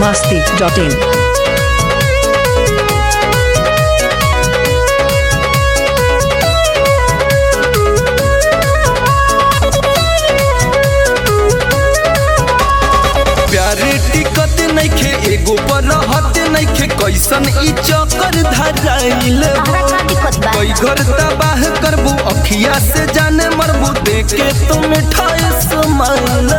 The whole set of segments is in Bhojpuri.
biharmasti.in। प्यारे टिकत नइखे एगो पर रहत नइखे कैसन ई चक्कर धराइल कोई घर तबाह करबू अखिया से जाने मरबू देखे तो मिठाई समाइल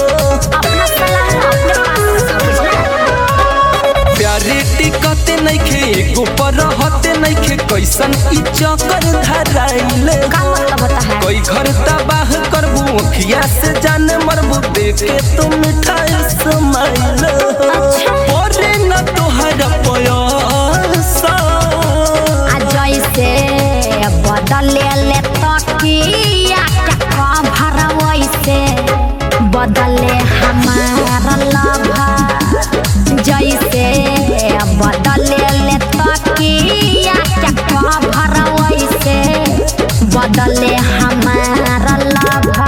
प्यारे टिकत नइखे एगो पर रहत नइखे कैसन ई चक्कर धराइल कोई घर तबाह करबू अखिया से जाने मरबू देखे तो मिठाई समाइल और न तोहरा पयासा जैसे बदले ले तकिया का भर वैसे बदले हमारा लभा जैसे बदले ले तकिया का भर वैसे बदले हमारा लभा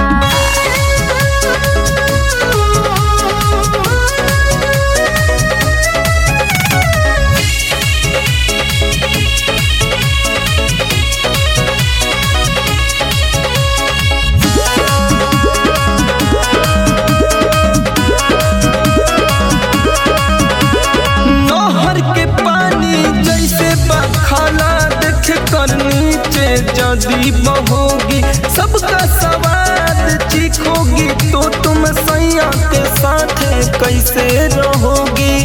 खाना देख कर नीचे जदी बहोगी सबका स्वाद चीखोगी तो तुम सैया के साथ कैसे रहोगी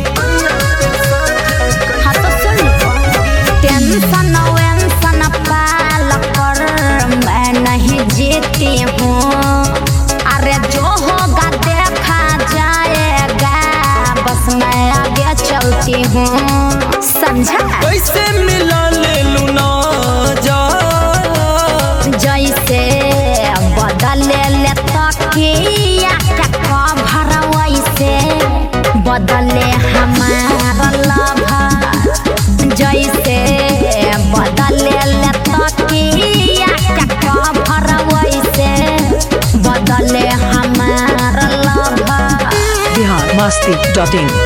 टेंशन वेंशन पाल कर मैं नहीं जीती हूँ अरे जो होगा देखा जाएगा बस मैं आगे चलती हूँ समझा कैसे मिला ले लूना जा जैसे बदले ले तकिया का भर वैसे बदले हमारा लभा जैसे बदले ले तकिया का भर वैसे बदले हमारा लभा biharmasti.in।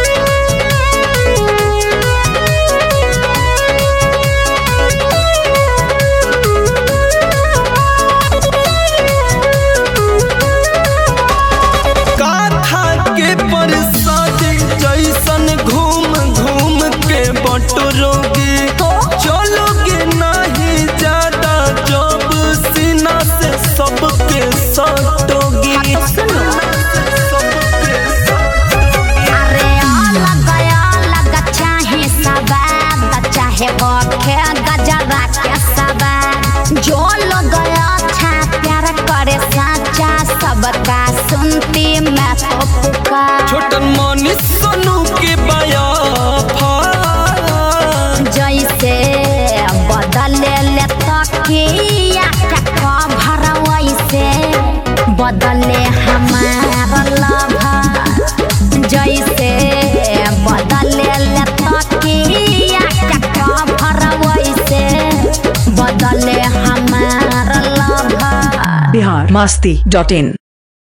बटोरोगी चलोगे नहीं ज्यादा जब सीना से सबके सटोगी अरे अलग चाहे सवाद चाहे होखे गजरा के सवाद जो लोग अच्छा प्यार करे सच्चा सबका सुनती मैं तो पुकार छोटन मनी सोनू के बया जैसे बदले ले तकिया का भर वैसे बदले हमारा लभा जैसे बदले ले तकिया का भर वैसे बदले हमारा लभा biharmasti.in।